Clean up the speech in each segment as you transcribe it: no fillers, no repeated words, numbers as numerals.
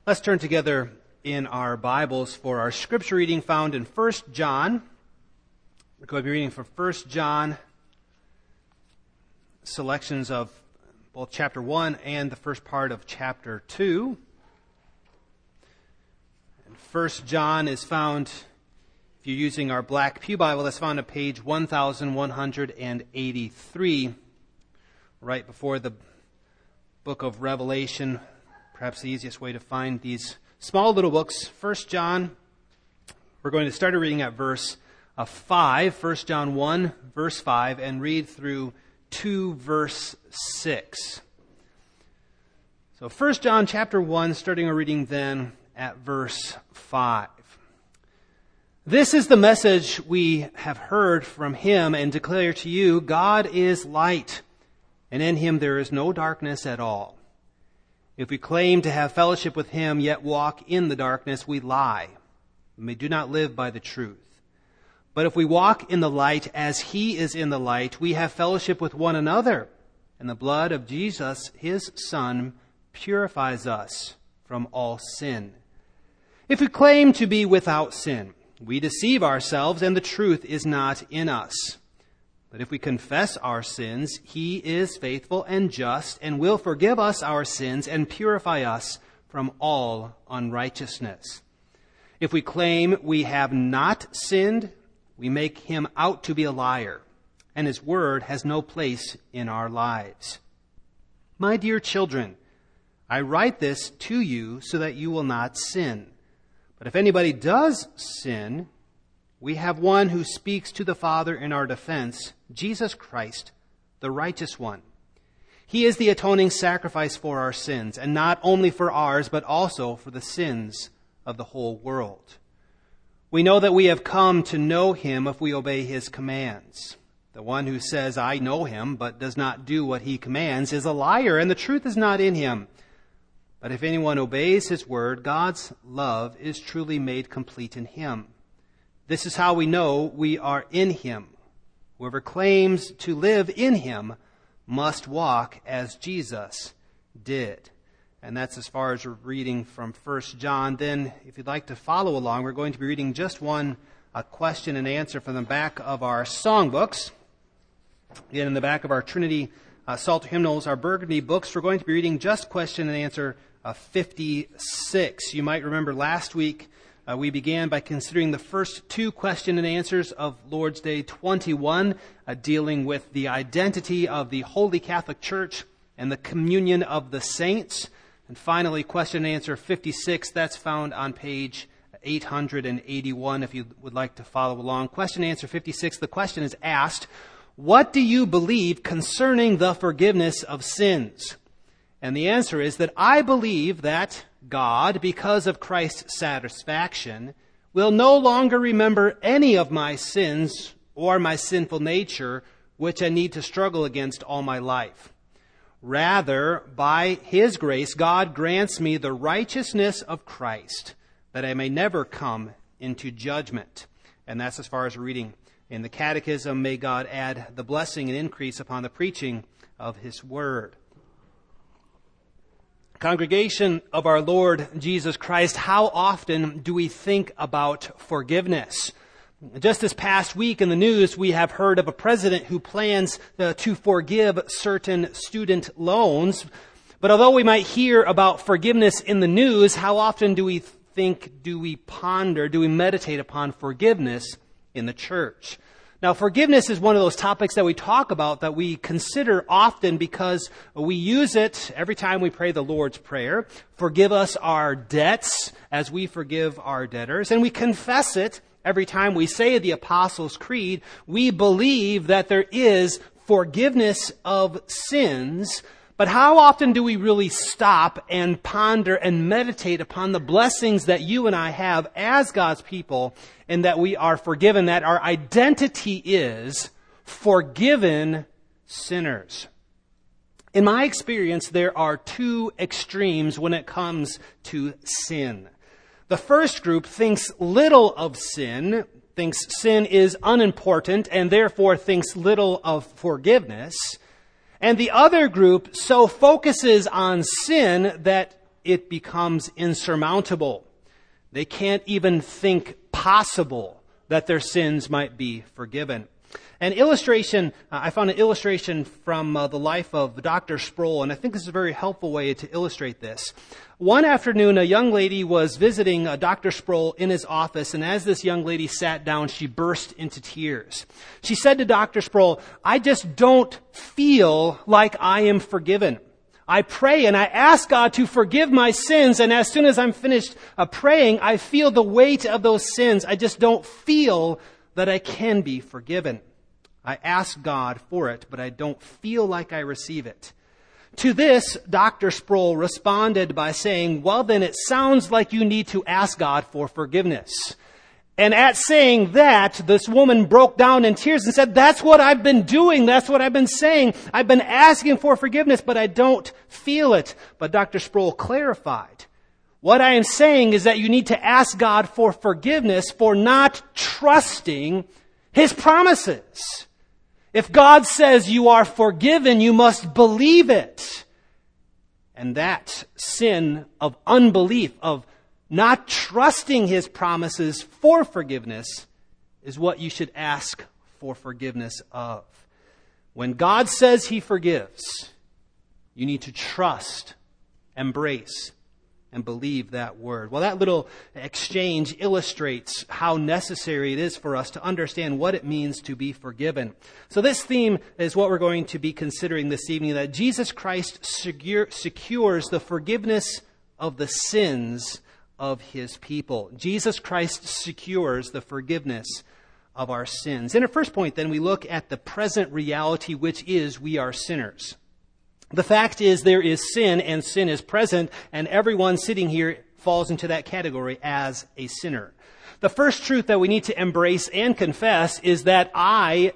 Let's turn together in our Bibles for our scripture reading found in 1 John. We're going to be reading from 1 John, selections of both chapter 1 and the first part of chapter 2. And 1 John is found, if you're using our Black Pew Bible, that's found on page 1183, right before the book of Revelation. Perhaps the easiest way to find these small little books. 1 John, we're going to start reading at verse 5, 1 John 1, verse 5, and read through 2, verse 6. So 1 John chapter 1, starting our reading then at verse 5. This is the message we have heard from him and declare to you, God is light, and in him there is no darkness at all. If we claim to have fellowship with him, yet walk in the darkness, we lie, and we do not live by the truth. But if we walk in the light as he is in the light, we have fellowship with one another, and the blood of Jesus, his Son, purifies us from all sin. If we claim to be without sin, we deceive ourselves, and the truth is not in us. But if we confess our sins, he is faithful and just and will forgive us our sins and purify us from all unrighteousness. If we claim we have not sinned, we make him out to be a liar, and his word has no place in our lives. My dear children, I write this to you so that you will not sin. But if anybody does sin, we have one who speaks to the Father in our defense, Jesus Christ, the righteous one. He is the atoning sacrifice for our sins, and not only for ours, but also for the sins of the whole world. We know that we have come to know him if we obey his commands. The one who says, I know him, but does not do what he commands is a liar, and the truth is not in him. But if anyone obeys his word, God's love is truly made complete in him. This is how we know we are in him. Whoever claims to live in him must walk as Jesus did. And that's as far as we're reading from 1 John. Then, if you'd like to follow along, we're going to be reading just one question and answer from the back of our songbooks. Again, in the back of our Trinity Psalter Hymnals, our Burgundy books, we're going to be reading just question and answer 56. You might remember last week we began by considering the first two question and answers of Lord's Day 21, dealing with the identity of the Holy Catholic Church and the communion of the saints. And finally, question and answer 56, that's found on page 881 if you would like to follow along. Question and answer 56, the question is asked, what do you believe concerning the forgiveness of sins? And the answer is that I believe that God, because of Christ's satisfaction, will no longer remember any of my sins or my sinful nature, which I need to struggle against all my life. Rather, by his grace, God grants me the righteousness of Christ, that I may never come into judgment. And that's as far as reading in the Catechism. May God add the blessing and increase upon the preaching of his word. Congregation of our Lord Jesus Christ, how often do we think about forgiveness? Just this past week in the news, we have heard of a president who plans to forgive certain student loans. But although we might hear about forgiveness in the news, how often do we think, do we ponder, do we meditate upon forgiveness in the church? Now, forgiveness is one of those topics that we talk about, that we consider often because we use it every time we pray the Lord's Prayer. Forgive us our debts as we forgive our debtors. And we confess it every time we say the Apostles' Creed. We believe that there is forgiveness of sins. But how often do we really stop and ponder and meditate upon the blessings that you and I have as God's people, and that we are forgiven, that our identity is forgiven sinners? In my experience, there are two extremes when it comes to sin. The first group thinks little of sin, thinks sin is unimportant, and therefore thinks little of forgiveness. And the other group so focuses on sin that it becomes insurmountable. They can't even think possible that their sins might be forgiven. An illustration, I found an illustration from the life of Dr. Sproul, and I think this is a very helpful way to illustrate this. One afternoon, a young lady was visiting Dr. Sproul in his office, and as this young lady sat down, she burst into tears. She said to Dr. Sproul, "I just don't feel like I am forgiven. I pray and I ask God to forgive my sins, and as soon as I'm finished praying, I feel the weight of those sins. I just don't feel that I can be forgiven. I ask God for it, but I don't feel like I receive it." To this, Dr. Sproul responded by saying, "Well, then it sounds like you need to ask God for forgiveness." And at saying that, this woman broke down in tears and said, "That's what I've been doing. That's what I've been saying. I've been asking for forgiveness, but I don't feel it." But Dr. Sproul clarified, "What I am saying is that you need to ask God for forgiveness for not trusting His promises. If God says you are forgiven, you must believe it." And that sin of unbelief, of not trusting His promises for forgiveness, is what you should ask for forgiveness of. When God says He forgives, you need to trust, embrace, and believe that word. Well, that little exchange illustrates how necessary it is for us to understand what it means to be forgiven. So this theme is what we're going to be considering this evening, that Jesus Christ secures the forgiveness of the sins of His people. Jesus Christ secures the forgiveness of our sins. In our first point, then, we look at the present reality, which is we are sinners. The fact is there is sin, and sin is present, and everyone sitting here falls into that category as a sinner. The first truth that we need to embrace and confess is that I,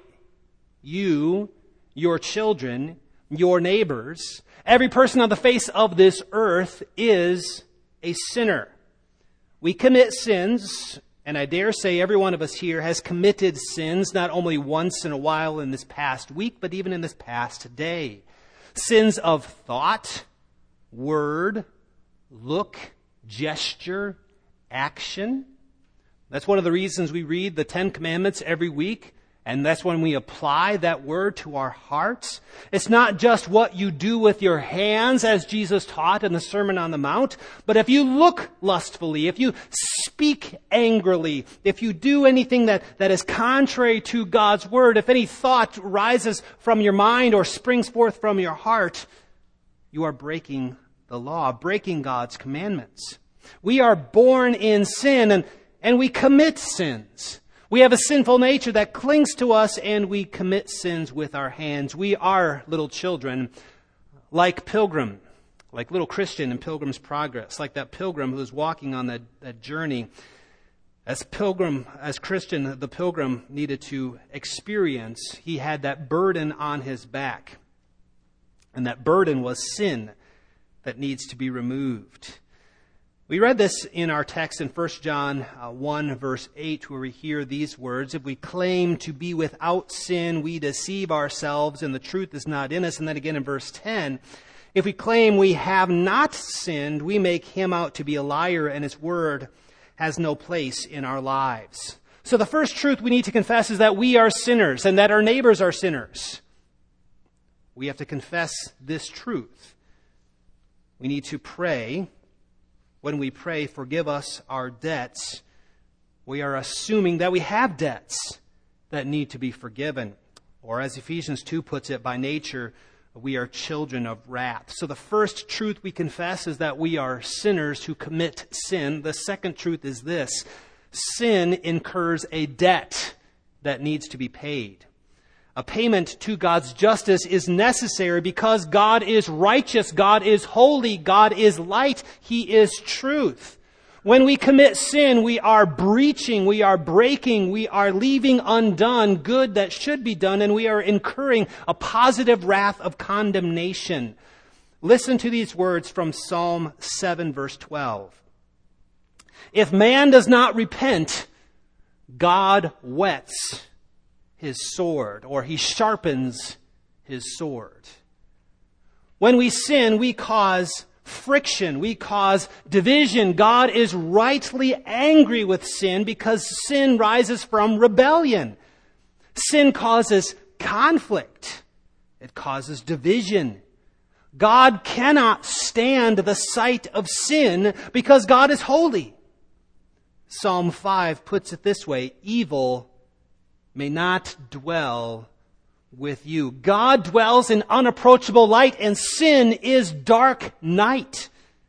you, your children, your neighbors, every person on the face of this earth is a sinner. We commit sins, and I dare say every one of us here has committed sins, not only once in a while in this past week, but even in this past day. Sins of thought, word, look, gesture, action. That's one of the reasons we read the 10 Commandments every week, and that's when we apply that word to our hearts. It's not just what you do with your hands, as Jesus taught in the Sermon on the Mount, but if you look lustfully, if you speak angrily, if you do anything that is contrary to God's word, if any thought rises from your mind or springs forth from your heart, you are breaking the law, breaking God's commandments. We are born in sin, and we commit sins. We have a sinful nature that clings to us, and we commit sins with our hands. We are little children, like Pilgrim, like little Christian in Pilgrim's Progress, like that pilgrim who was walking on that journey. As Christian, the pilgrim needed to experience, he had that burden on his back. And that burden was sin that needs to be removed. We read this in our text in 1 John 1, verse 8, where we hear these words, "If we claim to be without sin, we deceive ourselves, and the truth is not in us." And then again in verse 10, "If we claim we have not sinned, we make Him out to be a liar, and His word has no place in our lives." So the first truth we need to confess is that we are sinners, and that our neighbors are sinners. We have to confess this truth. We need to pray. When we pray, "Forgive us our debts," we are assuming that we have debts that need to be forgiven. Or as Ephesians 2 puts it, by nature, we are children of wrath. So the first truth we confess is that we are sinners who commit sin. The second truth is this: sin incurs a debt that needs to be paid. A payment to God's justice is necessary because God is righteous, God is holy, God is light, He is truth. When we commit sin, we are breaching, we are breaking, we are leaving undone good that should be done, and we are incurring a positive wrath of condemnation. Listen to these words from Psalm 7, verse 12. "If man does not repent, God whets His sword," or He sharpens His sword. When we sin, we cause friction. We cause division. God is rightly angry with sin because sin rises from rebellion. Sin causes conflict. It causes division. God cannot stand the sight of sin because God is holy. Psalm 5 puts it this way, evil may not dwell with you. God dwells in unapproachable light, and sin is dark night.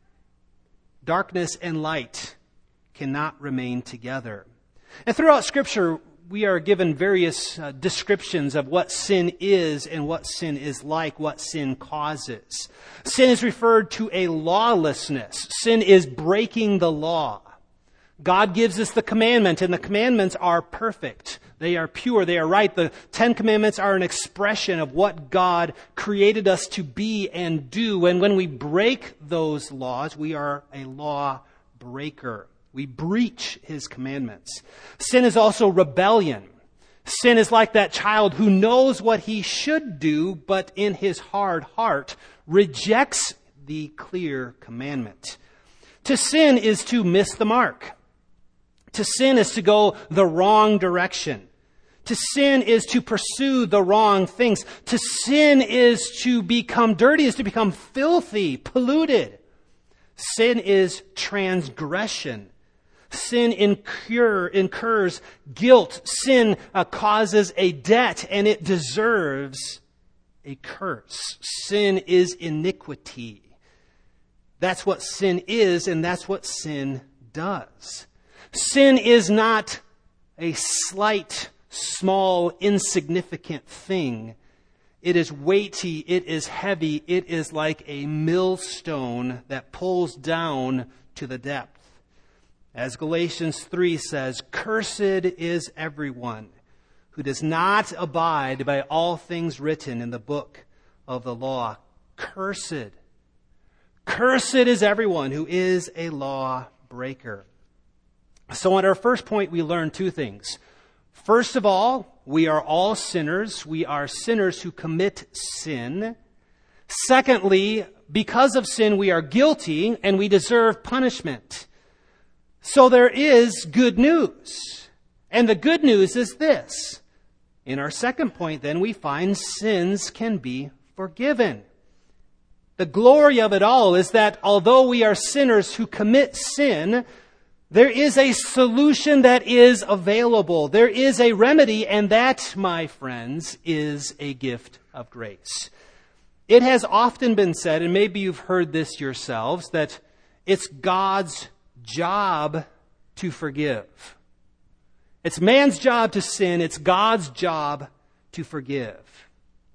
Darkness and light cannot remain together. And throughout Scripture, we are given various descriptions of what sin is and what sin is like, what sin causes. Sin is referred to a lawlessness. Sin is breaking the law. God gives us the commandment, and the commandments are perfect. They are pure. They are right. The 10 Commandments are an expression of what God created us to be and do. And when we break those laws, we are a law breaker. We breach His commandments. Sin is also rebellion. Sin is like that child who knows what he should do, but in his hard heart rejects the clear commandment. To sin is to miss the mark. To sin is to go the wrong direction. To sin is to pursue the wrong things. To sin is to become dirty, is to become filthy, polluted. Sin is transgression. Sin incurs guilt. Sin causes a debt, and it deserves a curse. Sin is iniquity. That's what sin is, and that's what sin does. Sin is not a slight, small, insignificant thing. It is weighty, it is heavy, it is like a millstone that pulls down to the depth. As Galatians 3 says, "Cursed is everyone who does not abide by all things written in the book of the law." Cursed. Cursed is everyone who is a law breaker. So on our first point, we learn two things. First of all, we are all sinners. We are sinners who commit sin. Secondly, because of sin, we are guilty and we deserve punishment. So there is good news. And the good news is this. In our second point, then, we find sins can be forgiven. The glory of it all is that although we are sinners who commit sin, there is a solution that is available. There is a remedy, and that, my friends, is a gift of grace. It has often been said, and maybe you've heard this yourselves, that it's God's job to forgive. It's man's job to sin. It's God's job to forgive.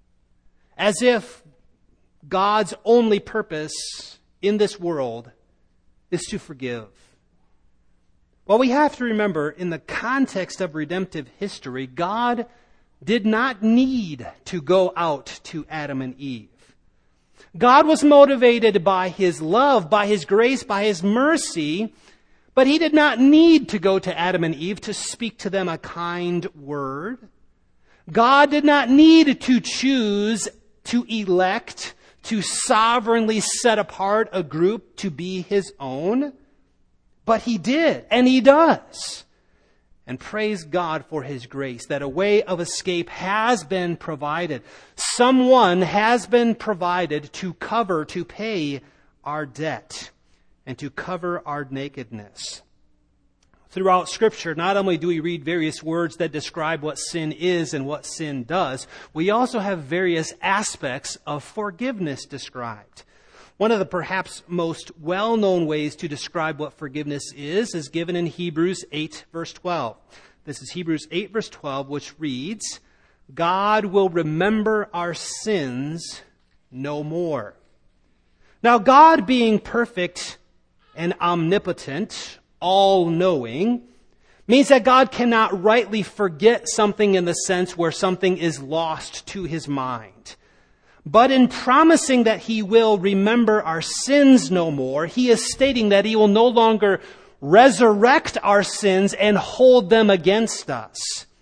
As if God's only purpose in this world is to forgive. Well, we have to remember, in the context of redemptive history, God did not need to go out to Adam and Eve. God was motivated by His love, by His grace, by His mercy, but He did not need to go to Adam and Eve to speak to them a kind word. God did not need to choose, to elect, to sovereignly set apart a group to be His own. But He did, and He does. And praise God for His grace, that a way of escape has been provided. Someone has been provided to cover, to pay our debt, and to cover our nakedness. Throughout Scripture, not only do we read various words that describe what sin is and what sin does, we also have various aspects of forgiveness described. One of the perhaps most well-known ways to describe what forgiveness is given in Hebrews 8, verse 12. This is Hebrews 8, verse 12, which reads, "God will remember our sins no more." Now, God being perfect and omnipotent, all-knowing, means that God cannot rightly forget something in the sense where something is lost to His mind. But in promising that He will remember our sins no more, He is stating that He will no longer resurrect our sins and hold them against us.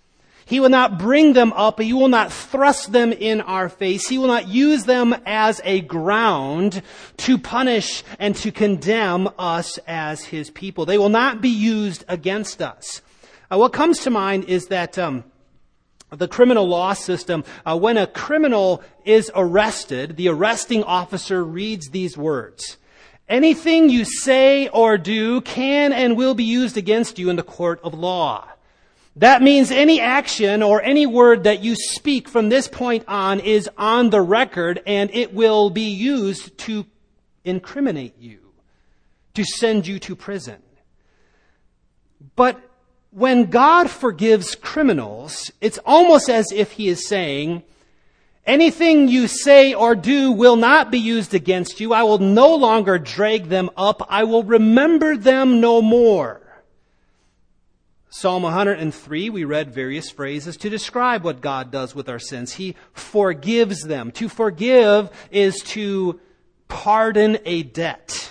He will not bring them up. He will not thrust them in our face. He will not use them as a ground to punish and to condemn us as His people. They will not be used against us. What comes to mind is that the criminal law system, when a criminal is arrested, the arresting officer reads these words: "Anything you say or do can and will be used against you in the court of law." That means any action or any word that you speak from this point on is on the record, and it will be used to incriminate you, to send you to prison. But when God forgives criminals, it's almost as if He is saying, anything you say or do will not be used against you. I will no longer drag them up. I will remember them no more. Psalm 103, we read various phrases to describe what God does with our sins. He forgives them. To forgive is to pardon a debt.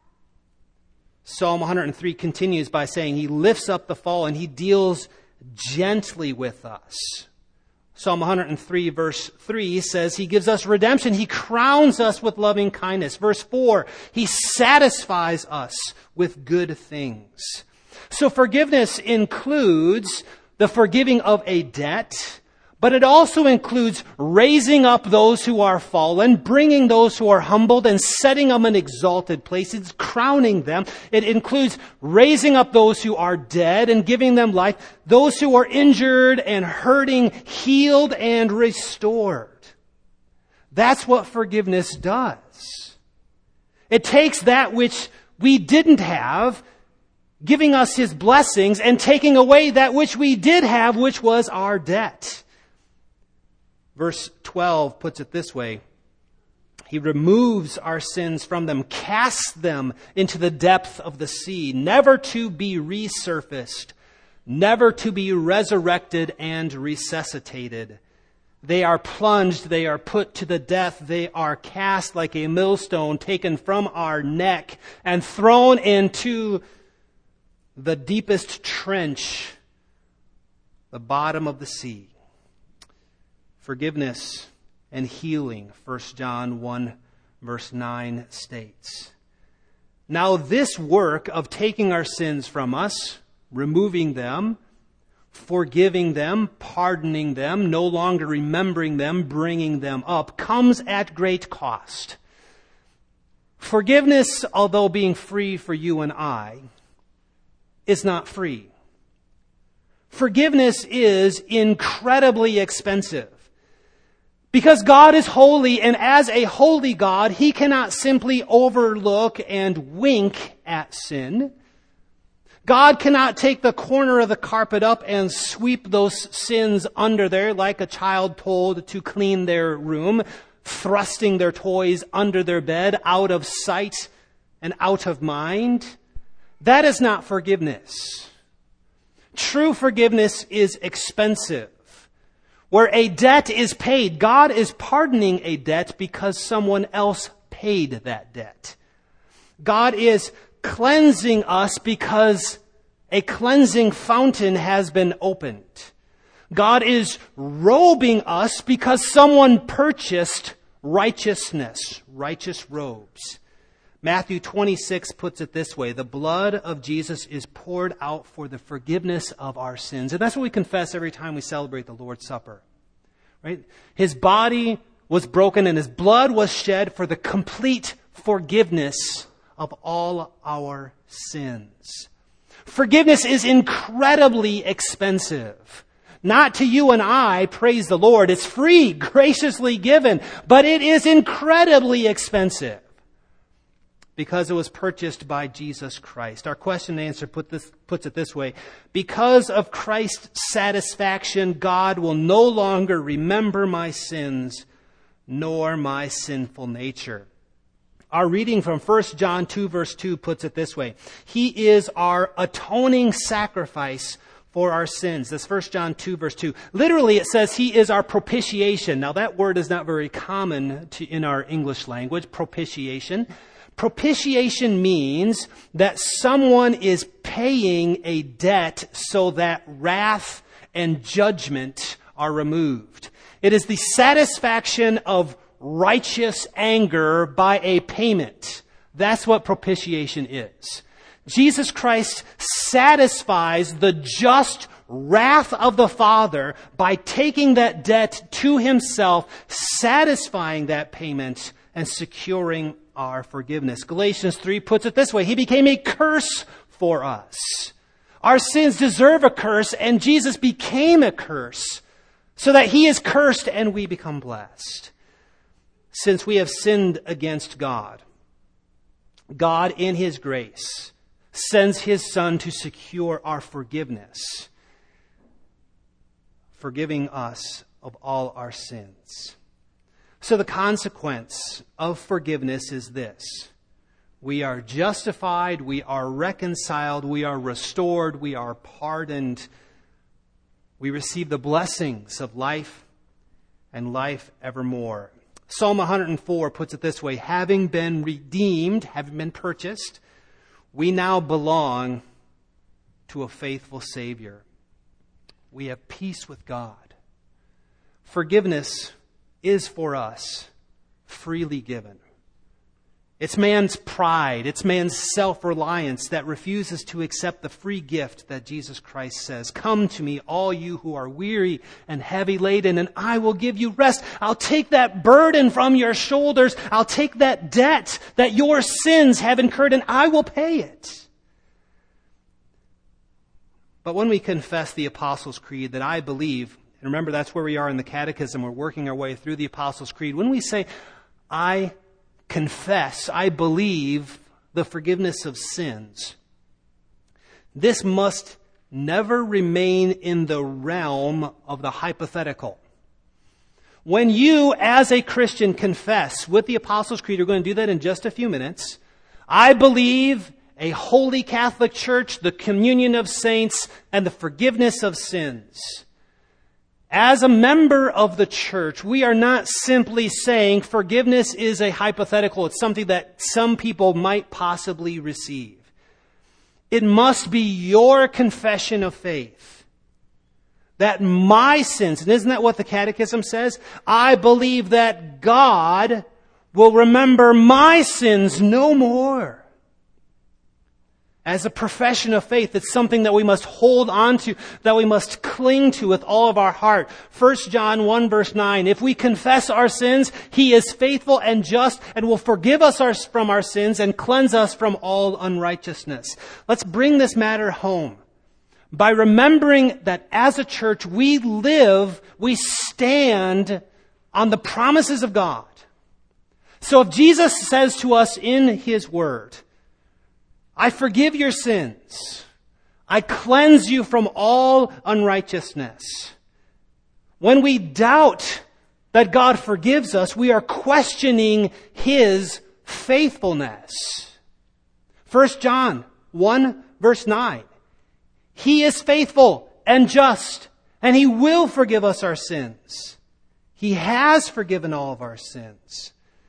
Psalm 103 continues by saying He lifts up the fallen. He deals gently with us. Psalm 103 verse 3 says He gives us redemption. He crowns us with loving kindness. Verse 4, He satisfies us with good things. So forgiveness includes the forgiving of a debt, but it also includes raising up those who are fallen, bringing those who are humbled, and setting them in an exalted place. It's crowning them. It includes raising up those who are dead and giving them life, those who are injured and hurting, healed and restored. That's what forgiveness does. It takes that which we didn't have, giving us His blessings, and taking away that which we did have, which was our debt. Verse 12 puts it this way: He removes our sins from them, casts them into the depth of the sea, never to be resurfaced, never to be resurrected and resuscitated. They are plunged, they are put to the death, they are cast like a millstone, taken from our neck and thrown into the deepest trench, the bottom of the sea. Forgiveness and healing, 1 John 1 verse 9 states. Now this work of taking our sins from us, removing them, forgiving them, pardoning them, no longer remembering them, bringing them up, comes at great cost. Forgiveness, although being free for you and I, is not free. Forgiveness is incredibly expensive. Because God is holy, and as a holy God, He cannot simply overlook and wink at sin. God cannot take the corner of the carpet up and sweep those sins under there like a child told to clean their room, thrusting their toys under their bed, out of sight and out of mind. That is not forgiveness. True forgiveness is expensive. Where a debt is paid, God is pardoning a debt because someone else paid that debt. God is cleansing us because a cleansing fountain has been opened. God is robing us because someone purchased righteousness, righteous robes. Matthew 26 puts it this way: the blood of Jesus is poured out for the forgiveness of our sins. And that's what we confess every time we celebrate the Lord's Supper. Right? His body was broken and His blood was shed for the complete forgiveness of all our sins. Forgiveness is incredibly expensive. Not to you and I, praise the Lord. It's free, graciously given, but it is incredibly expensive, because it was purchased by Jesus Christ. Our question and answer puts it this way: because of Christ's satisfaction, God will no longer remember my sins, nor my sinful nature. Our reading from 1 John 2 verse 2 puts it this way: He is our atoning sacrifice for our sins. That's 1 John 2 verse 2. Literally it says He is our propitiation. Now that word is not very common in our English language, propitiation. Propitiation means that someone is paying a debt so that wrath and judgment are removed. It is the satisfaction of righteous anger by a payment. That's what propitiation is. Jesus Christ satisfies the just wrath of the Father by taking that debt to himself, satisfying that payment, and securing our forgiveness. Galatians 3 puts it this way: He became a curse for us. Our sins deserve a curse, and Jesus became a curse so that he is cursed and we become blessed. Since we have sinned against God, God in his grace sends his Son to secure our forgiveness, forgiving us of all our sins. So the consequence of forgiveness is this: we are justified, we are reconciled, we are restored, we are pardoned. We receive the blessings of life and life evermore. Psalm 104 puts it this way: having been redeemed, having been purchased, we now belong to a faithful Savior. We have peace with God. Forgiveness is for us freely given. It's man's pride, it's man's self-reliance that refuses to accept the free gift that Jesus Christ says, "Come to me, all you who are weary and heavy laden, and I will give you rest." I'll take that burden from your shoulders. I'll take that debt that your sins have incurred, and I will pay it. But when we confess the Apostles' Creed, that I believe, and remember that's where we are in the Catechism, we're working our way through the Apostles' Creed. When we say, I confess, I believe the forgiveness of sins, this must never remain in the realm of the hypothetical. When you, as a Christian, confess with the Apostles' Creed, we're going to do that in just a few minutes, I believe a holy Catholic Church, the communion of saints, and the forgiveness of sins. As a member of the church, we are not simply saying forgiveness is a hypothetical. It's something that some people might possibly receive. It must be your confession of faith that my sins, and isn't that what the Catechism says? I believe that God will remember my sins no more. As a profession of faith, it's something that we must hold on to, that we must cling to with all of our heart. 1 John 1 verse 9, if we confess our sins, he is faithful and just and will forgive us from our sins and cleanse us from all unrighteousness. Let's bring this matter home by remembering that as a church we stand on the promises of God. So if Jesus says to us in his word, I forgive your sins, I cleanse you from all unrighteousness. When we doubt that God forgives us, we are questioning his faithfulness. 1 John 1 verse 9. He is faithful and just, and he will forgive us our sins. He has forgiven all of our sins.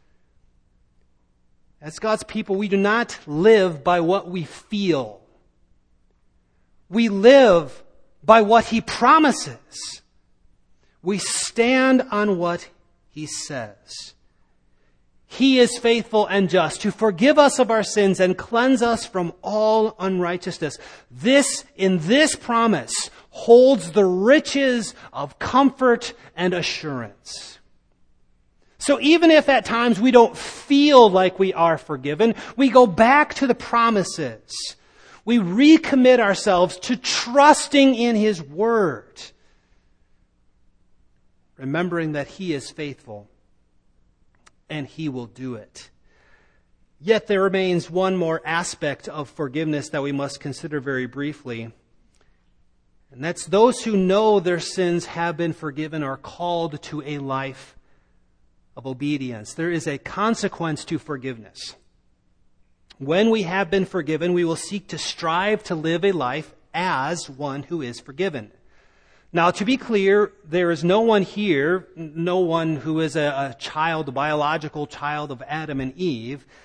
As God's people, we do not live by what we feel. We live by what he promises. We stand on what he says. He is faithful and just to forgive us of our sins and cleanse us from all unrighteousness. In this promise holds the riches of comfort and assurance. So even if at times we don't feel like we are forgiven, we go back to the promises. We recommit ourselves to trusting in his word, remembering that he is faithful and he will do it. Yet there remains one more aspect of forgiveness that we must consider very briefly. And that's those who know their sins have been forgiven are called to a life of obedience. There is a consequence to forgiveness. When we have been forgiven, we will seek to strive to live a life as one who is forgiven. Now, to be clear, there is no one here, no one who is a biological child of Adam and Eve,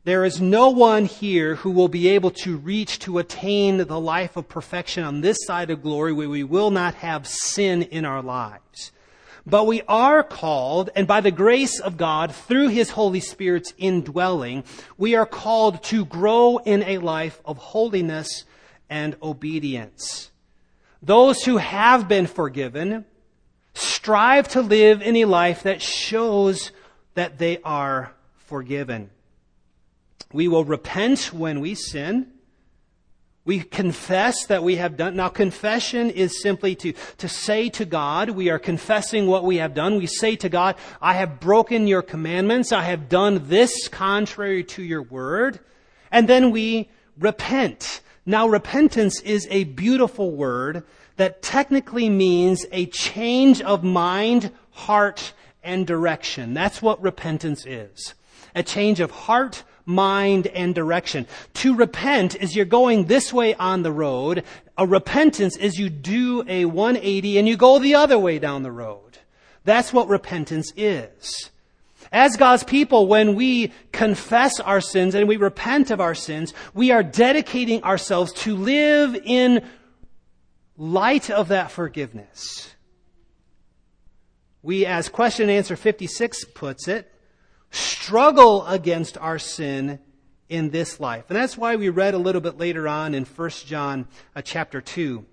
There is no one here who will be able to reach to attain the life of perfection on this side of glory where we will not have sin in our lives. But we are called, and by the grace of God, through His Holy Spirit's indwelling, we are called to grow in a life of holiness and obedience. Those who have been forgiven strive to live in a life that shows that they are forgiven. We will repent when we sin. We confess that we have done. Now, confession is simply to say to God, we are confessing what we have done. We say to God, I have broken your commandments. I have done this contrary to your word. And then we repent. Now, repentance is a beautiful word that technically means a change of mind, heart, and direction. That's what repentance is. A change of heart, mind, and direction. To repent is you're going this way on the road. A repentance is you do a 180 and you go the other way down the road. That's what repentance is. As God's people, when we confess our sins and we repent of our sins, we are dedicating ourselves to live in light of that forgiveness. We, as question and answer 56 puts it, struggle against our sin in this life. And that's why we read a little bit later on in 1 John chapter 2.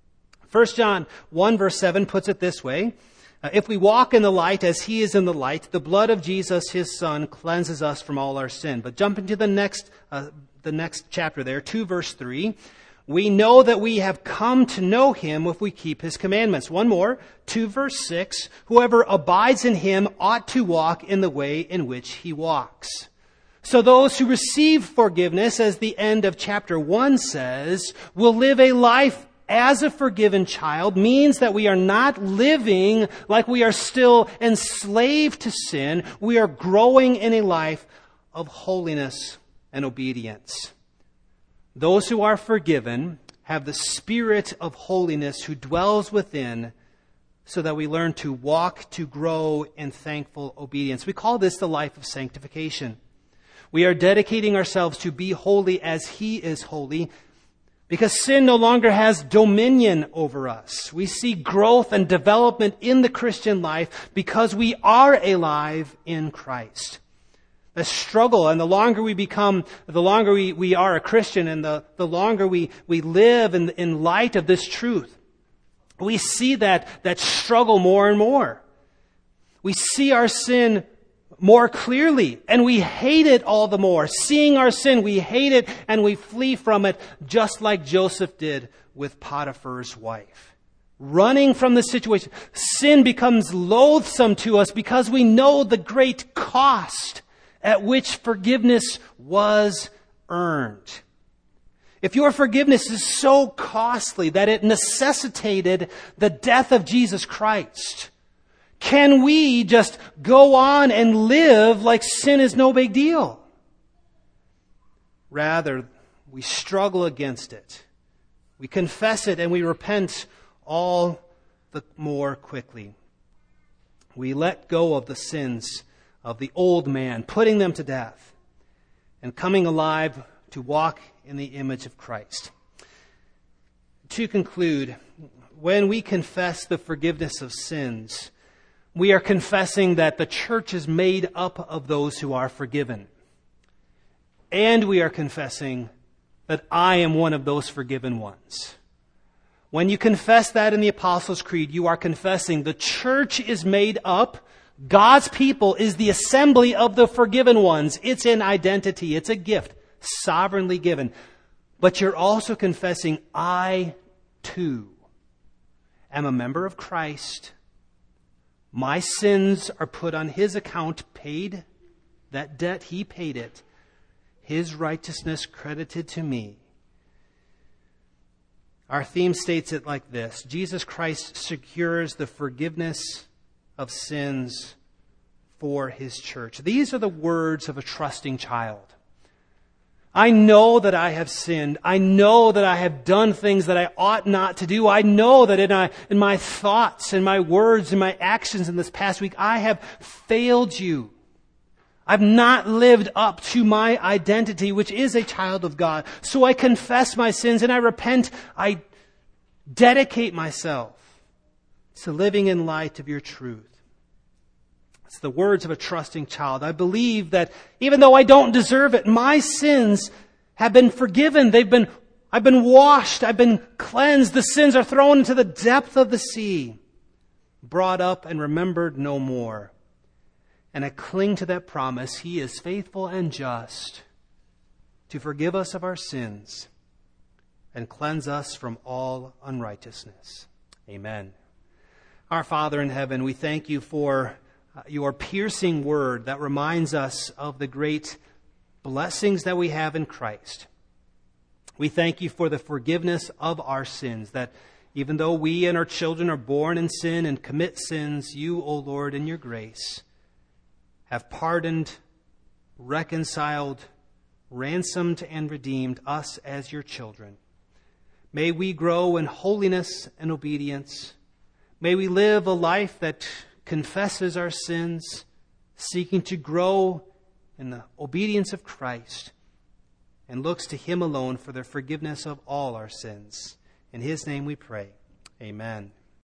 1 John 1 verse 7 puts it this way, if we walk in the light as He is in the light, the blood of Jesus, His Son, cleanses us from all our sin. But jump into the next chapter there, 2 verse 3. We know that we have come to know Him if we keep His commandments. One more, 2 verse 6. Whoever abides in Him ought to walk in the way in which He walks. So those who receive forgiveness, as the end of chapter 1 says, will live a life as a forgiven child, means that we are not living like we are still enslaved to sin. We are growing in a life of holiness and obedience. Those who are forgiven have the Spirit of holiness who dwells within, so that we learn to walk, to grow in thankful obedience. We call this the life of sanctification. We are dedicating ourselves to be holy as He is holy, because sin no longer has dominion over us. We see growth and development in the Christian life because we are alive in Christ. The struggle, and the longer we become, the longer we are a Christian, and the longer we live in light of this truth, we see that struggle more and more. We see our sin more clearly, and we hate it all the more. Seeing our sin, we hate it, and we flee from it, just like Joseph did with Potiphar's wife. Running from the situation. Sin becomes loathsome to us because we know the great cost at which forgiveness was earned. If your forgiveness is so costly that it necessitated the death of Jesus Christ, can we just go on and live like sin is no big deal? Rather, we struggle against it. We confess it and we repent all the more quickly. We let go of the sins of the old man, putting them to death, and coming alive to walk in the image of Christ. To conclude, when we confess the forgiveness of sins, we are confessing that the church is made up of those who are forgiven. And we are confessing that I am one of those forgiven ones. When you confess that in the Apostles' Creed, you are confessing the church is made up. God's people is the assembly of the forgiven ones. It's an identity. It's a gift, sovereignly given. But you're also confessing, I too am a member of Christ. My sins are put on His account, paid. That debt, He paid it. His righteousness credited to me. Our theme states it like this: Jesus Christ secures the forgiveness of sins for His church. These are the words of a trusting child. I know that I have sinned. I know that I have done things that I ought not to do. I know that in my thoughts, in my words, in my actions in this past week, I have failed you. I've not lived up to my identity, which is a child of God. So I confess my sins and I repent. I dedicate myself to living in light of your truth. It's the words of a trusting child. I believe that even though I don't deserve it, my sins have been forgiven. I've been washed. I've been cleansed. The sins are thrown into the depth of the sea, brought up and remembered no more. And I cling to that promise. He is faithful and just to forgive us of our sins and cleanse us from all unrighteousness. Amen. Our Father in heaven, we thank you for your piercing word that reminds us of the great blessings that we have in Christ. We thank you for the forgiveness of our sins, that even though we and our children are born in sin and commit sins, you, O Lord, in your grace, have pardoned, reconciled, ransomed, and redeemed us as your children. May we grow in holiness and obedience. May we live a life that confesses our sins, seeking to grow in the obedience of Christ, and looks to Him alone for the forgiveness of all our sins. In His name we pray. Amen.